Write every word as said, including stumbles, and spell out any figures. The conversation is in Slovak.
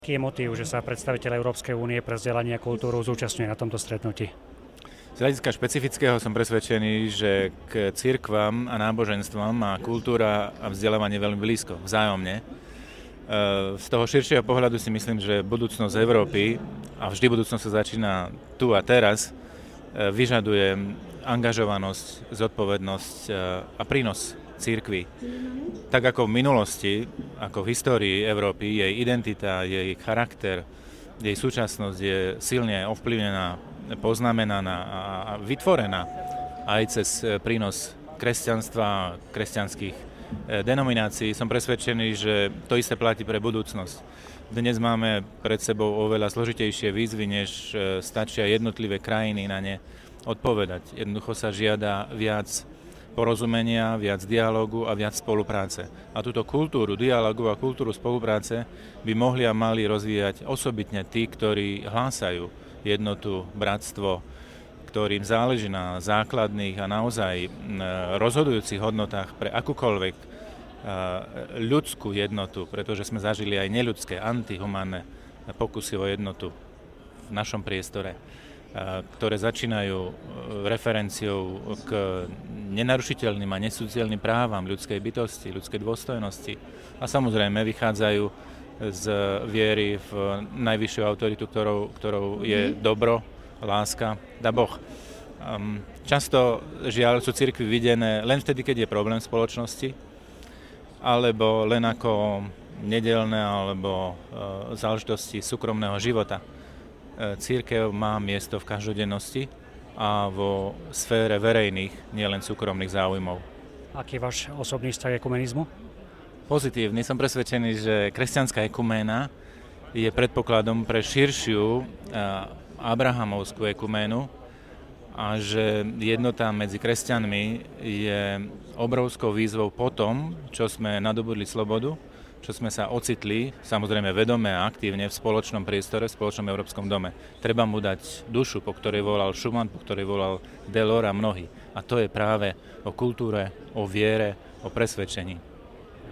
Aký je motív, že sa predstaviteľ Európskej únie pre vzdelanie a kultúru zúčastňuje na tomto stretnutí? Z hľadiska špecifického som presvedčený, že k cirkvám a náboženstvám má kultúra a vzdelávanie veľmi blízko, vzájomne. Z toho širšieho pohľadu si myslím, že budúcnosť Európy, a vždy budúcnosť sa začína tu a teraz, vyžaduje angažovanosť, zodpovednosť a prínos cirkvi. Tak ako v minulosti, ako v histórii Európy, jej identita, jej charakter, jej súčasnosť je silne ovplyvnená, poznamenaná a vytvorená aj cez prínos kresťanstva, kresťanských denominácií. Som presvedčený, že to isté platí pre budúcnosť. Dnes máme pred sebou oveľa zložitejšie výzvy, než stačia jednotlivé krajiny na ne odpovedať. Jednoducho sa žiada viac porozumenia, viac dialógu a viac spolupráce. A túto kultúru dialógu a kultúru spolupráce by mohli a mali rozvíjať osobitne tí, ktorí hlásajú jednotu, bratstvo, ktorým záleží na základných a naozaj rozhodujúcich hodnotách pre akúkoľvek ľudskú jednotu, pretože sme zažili aj neľudské, antihumánne pokusy o jednotu v našom priestore, ktoré začínajú referenciou k nenarušiteľným a nesúciteľným právam ľudskej bytosti, ľudskej dôstojnosti a samozrejme vychádzajú z viery v najvyššiu autoritu, ktorou, ktorou je dobro, láska, dá Boh. Často žiaľ sú cirkvi videné len vtedy, keď je problém v spoločnosti, alebo len ako nedeľné alebo záležitosti súkromného života. Cirkev má miesto v každodennosti a vo sfére verejných, nielen súkromných záujmov. Aký je váš osobný vzťah k ekumenizmu? Pozitívny. Som presvedčený, že kresťanská ekuména je predpokladom pre širšiu abrahamovskú ekuménu a že jednota medzi kresťanmi je obrovskou výzvou po tom, čo sme nadobudli slobodu, čo sme sa ocitli, samozrejme vedome a aktívne v spoločnom priestore, v spoločnom európskom dome. Treba mu dať dušu, po ktorej volal Schumann, po ktorej volal Delors a mnohí. A to je práve o kultúre, o viere, o presvedčení.